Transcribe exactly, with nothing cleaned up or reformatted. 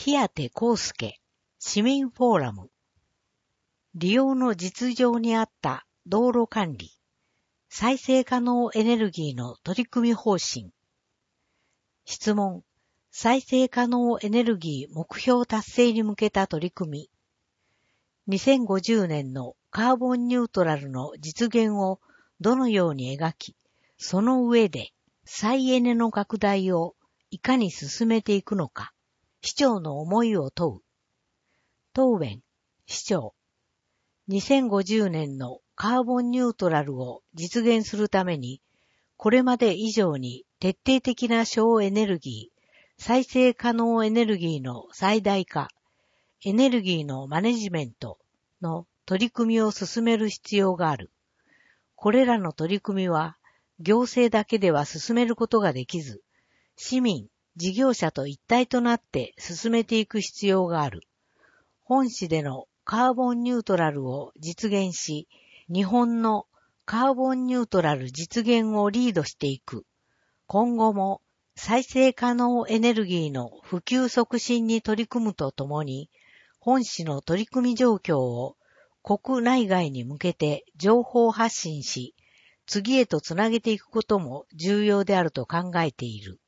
日当康介、市民フォーラム。利用の実情に合った道路管理、再生可能エネルギーの取り組み方針。質問、再生可能エネルギー目標達成に向けた取り組み。にせんごじゅうねんのカーボンニュートラルの実現をどのように描き、その上で再エネの拡大をいかに進めていくのか、市長の思いを問う。答弁、市長。にせんごじゅうねんのカーボンニュートラルを実現するために、これまで以上に徹底的な省エネルギー、再生可能エネルギーの最大化、エネルギーのマネジメントの取り組みを進める必要がある。これらの取り組みは行政だけでは進めることができず、市民、事業者と一体となって進めていく必要がある。本市でのカーボンニュートラルを実現し、日本のカーボンニュートラル実現をリードしていく。今後も再生可能エネルギーの普及促進に取り組むとともに、本市の取り組み状況を国内外に向けて情報発信し、次へとつなげていくことも重要であると考えている。